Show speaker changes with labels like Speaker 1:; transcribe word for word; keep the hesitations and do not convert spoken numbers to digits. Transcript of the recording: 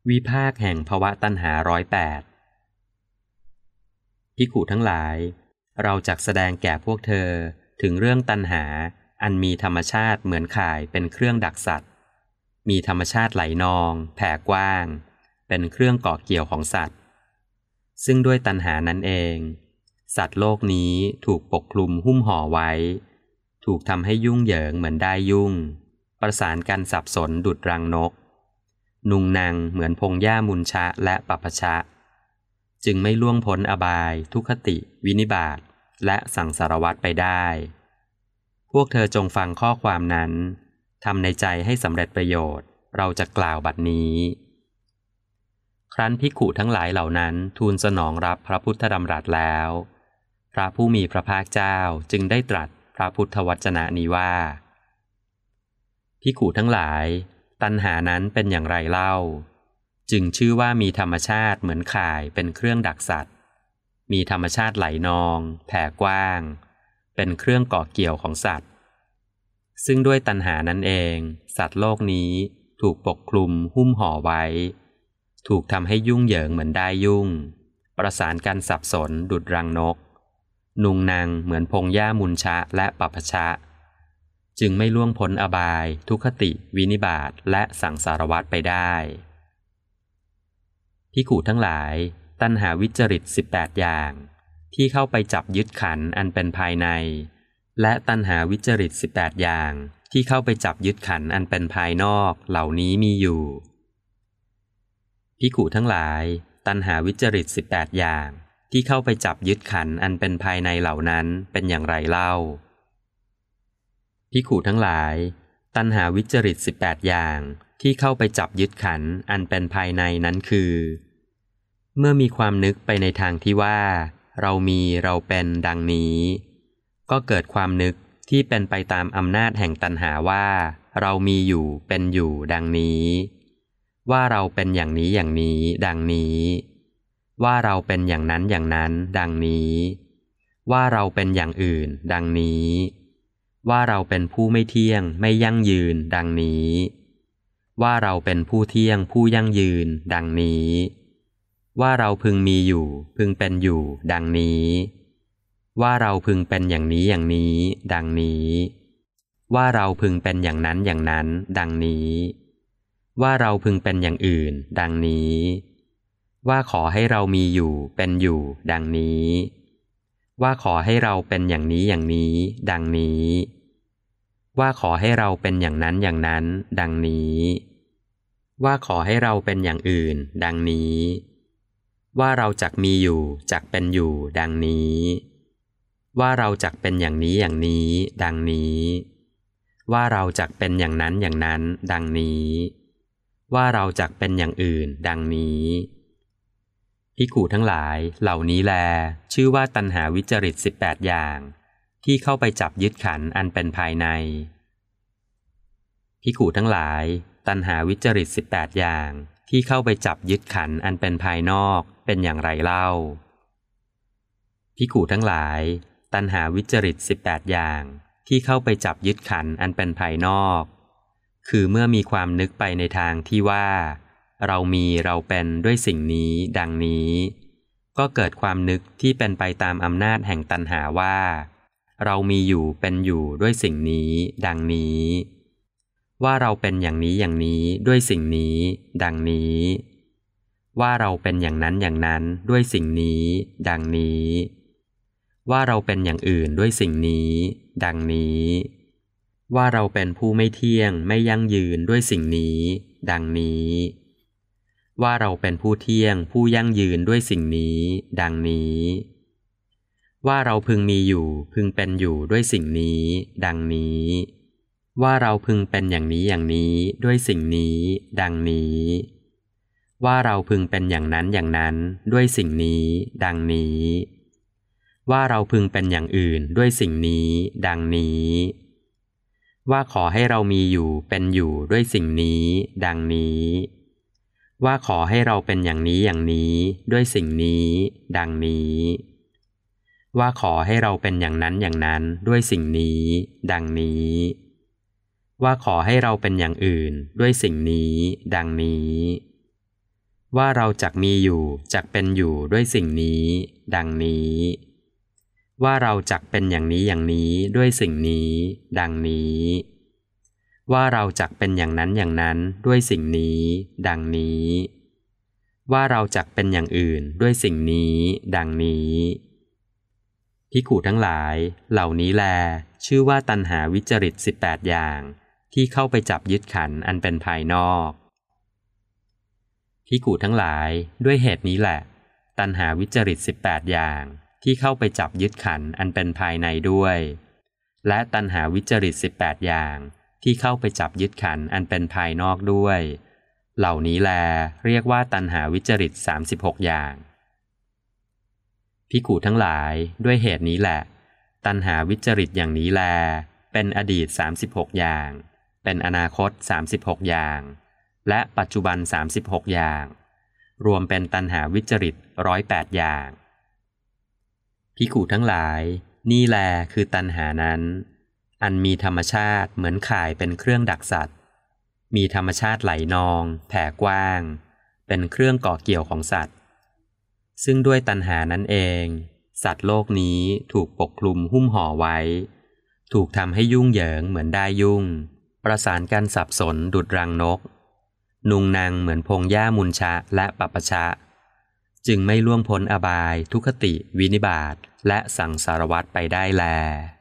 Speaker 1: วิภาคแห่งภวตัณหาร้อยแปดภิกขุทั้งหลายเราจักแสดงแก่พวกเธอถึงเรื่องตัณหาอันมีธรรมชาติเหมือนข่ายเป็นเครื่องดักสัตว์มีธรรมชาติไหลนองแผ่กว้างเป็นเครื่องเกาะเกี่ยวของสัตว์ซึ่งด้วยตัณหานั้นเองสัตว์โลกนี้ถูกปกคลุมหุ้มห่อไว้ถูกทำให้ยุ่งเหยิงเหมือนได้ยุ่งประสานกันสับสนดุจรังนกนุงนางเหมือนพงหญ้ามุนชะและปัปชะจึงไม่ล่วงพ้นอบายทุกขติวินิบาตและสังสารวัฏไปได้พวกเธอจงฟังข้อความนั้นทำในใจให้สำเร็จประโยชน์เราจะกล่าวบัดนี้ครั้นภิกขุทั้งหลายเหล่านั้นทูลสนองรับพระพุทธดำรัสแล้วพระผู้มีพระภาคเจ้าจึงได้ตรัสพระพุทธวจนะนี้ว่าภิกขุทั้งหลายตัณหานั้นเป็นอย่างไรเล่าจึงชื่อว่ามีธรรมชาติเหมือนข่ายเป็นเครื่องดักสัตว์มีธรรมชาติไหลนองแผ่กว้างเป็นเครื่องเกาะเกี่ยวของสัตว์ซึ่งด้วยตัณหานั้นเองสัตว์โลกนี้ถูกปกคลุมหุ้มห่อไว้ถูกทำให้ยุ่งเหยิงเหมือนได้ยุ่งประสานกันสับสนดุจรังนกนุงนางเหมือนพงหญ้ามุนชะและปัปชะจึงไม่ล่วงพ้นอบายทุกขติวินิบาตและสังสารวัฏไปได้ภิกขุทั้งหลายตัณหาวิจริตสิบแปดอย่างที่เข้าไปจับยึดขันธ์อันเป็นภายในและตัณหาวิจริตสิบแปดอย่างที่เข้าไปจับยึดขันธ์อันเป็นภายนอกเหล่านี้มีอยู่ภิกขุทั้งหลายตัณหาวิจริตสิบแปดอย่างที่เข้าไปจับยึดขันธ์อันเป็นภายในเหล่านั้นเป็นอย่างไรเล่าภิกขุทั้งหลายตัณหาวิจริตสิบแปดอย่างที่เข้าไปจับยึดขันธ์อันเป็นภายในนั้นคือเมื่อมีความนึกไปในทางที่ว่าเรามีเราเป็นดังนี้ก็เกิดความนึกที่เป็นไปตามอำนาจแห่งตัณหาว่าเรามีอยู่เป็นอยู่ดังนี้ว่าเราเป็นอย่างนี้อย่างนี้ดังนี้ว่าเราเป็นอย่างนั้นอย่างนั้นดังนี้ว่าเราเป็นอย่างอื่นดังนี้ว่าเราเป็นผู้ไม่เที่ยงไม่ยั่งยืนดังนี้ว่าเราเป็นผู้เที่ยงผู้ยั่งยืนดังนี้ว่าเราพึงมีอยู่พึงเป็นอยู่ดังนี้ว่าเราพึงเป็นอย่างนี้อย่างนี้ดังนี้ว่าเราพึงเป็นอย่างนั้นอย่างนั้นดังนี้ว่าเราพึงเป็นอย่างอื่นดังนี้ว่าขอให้เรามีอยู่เป็นอยู่ดังนี้ว่าขอให้เราเป็นอย่างนี้อย่างนี้ดังนี้ว่าขอให้เราเป็นอย่างนั้นอย่างนั้นดังนี้ว่าขอให้เราเป็นอย่างอื่นดังนี้ว่าเราจักมีอยู่จักเป็นอยู่ดังนี้ว่าเราจักเป็นอย่างนี้อย่างนี้ดังนี้ว่าเราจักเป็นอย่างนั้นอย่างนั้นดังนี้ว่าเราจักเป็นอย่างอื่นดังนี้ภิกขุทั้งหลายเหล่านี้แลชื่อว่าตัณหาวิจริตสิบแปดอย่างที่เข้าไปจับยึดขันธ์อันเป็นภายในภิกขุทั้งหลายตัณหาวิจริตสิบแปดอย่างที่เข้าไปจับยึดขันธ์อันเป็นภายนอกเป็นอย่างไรเล่าภิกขุทั้งหลายตัณหาวิจริตสิบแปดอย่างที่เข้าไปจับยึดขันธ์อันเป็นภายนอกคือเมื่อมีความนึกไปในทางที่ว่าเรามีเราเป็นด้วยสิ่งนี้ดังนี้ก็เกิดความนึกที่เป็นไปตามอำนาจแห่งตัณหาว่าเรามีอยู่เป็นอยู่ด้วยสิ่งนี้ดังนี้ว่าเราเป็นอย่างนี้อย่างนี้ด้วยสิ่งนี้ดังนี้ว่าเราเป็นอย่างนั้นอย่างนั้นด้วยสิ่งนี้ดังนี้ว่าเราเป็นอย่างอื่นด้วยสิ่งนี้ดังนี้ว่าเราเป็นผู้ไม่เที่ยงไม่ยั่งยืนด้วยสิ่งนี้ดังนี้ว่าเราเป็นผู้เที่ยงผู้ยั่งยืนด้วยสิ่งนี้ดังนี้ว่าเราพึงมีอยู่พึงเป็นอยู่ด้วยสิ่งนี้ดังนี้ว่าเราพึงเป็นอย่างนี้อย่างนี้ด้วยสิ่งนี้ดังนี้ว่าเราพึงเป็นอย่างนั้นอย่างนั้นด้วยสิ่งนี้ดังนี้ว่าเราพึงเป็นอย่างอื่นด้วยสิ่งนี้ดังนี้ว่าขอให้เรามีอยู่เป็นอยู่ด้วยสิ่งนี้ดังนี้ว่าขอให้เราเป็นอย่างนี้อย่างนี้ด้วยสิ่งนี้ดังนี้ว่าขอให้เราเป็นอย่างนั้นอย่างนั้นด้วยสิ่งนี้ดังนี้ว่าขอให้เราเป็นอย่างอื่นด้วยสิ่งนี้ดังนี้ว่าเราจักมีอยู่จักเป็นอยู่ด้วยสิ่งนี้ดังนี้ว่าเราจักเป็นอย่างนี้อย่างนี้ด้วยสิ่งนี้ดังนี้ว่าเราจักเป็นอย่างนั้นอย่างนั้นด้วยสิ่งนี้ดังนี้ว่าเราจักเป็นอย่างอื่นด้วยสิ่งนี้ดังนี้ภิกขุทั้งหลายเหล่านี้แลชื่อว่าตัณหาวิจริตสิบแปดอย่างที่เข้าไปจับยึดขันธ์อันเป็นภายนอกภิกขุทั้งหลายด้วยเหตุนี้แหละตัณหาวิจริตสิบแปดอย่างที่เข้าไปจับยึดขันธ์อันเป็นภายในด้วยและตัณหาวิจริตสิบแปดอย่างที่เข้าไปจับยึดขันธ์อันเป็นภายนอกด้วยเหล่านี้แลเรียกว่าตัณหาวิจริตสามสิบหกอย่างภิกขุทั้งหลายด้วยเหตุนี้แหละตัณหาวิจริตอย่างนี้แลเป็นอดีตสามสิบหกอย่างเป็นอนาคตสามสิบหกอย่างและปัจจุบันสามสิบหกอย่างรวมเป็นตัณหาวิจริตร้อยแปดอย่างภิกขุทั้งหลายนี่แลคือตัณหานั้นอันมีธรรมชาติเหมือนข่ายเป็นเครื่องดักสัตว์มีธรรมชาติไหลนองแผ่กว้างเป็นเครื่องก่อเกี่ยวของสัตว์ซึ่งด้วยตัณหานั้นเองสัตว์โลกนี้ถูกปกคลุมหุ้มห่อไว้ถูกทำให้ยุ่งเหยิงเหมือนได้ยุ่งประสานกันสับสนดุจรังนกนุงนางเหมือนพงหญ้ามุนชะและปัปปชะจึงไม่ล่วงพ้นอบายทุกขติวินิบาตและสังสารวัฏไปได้แล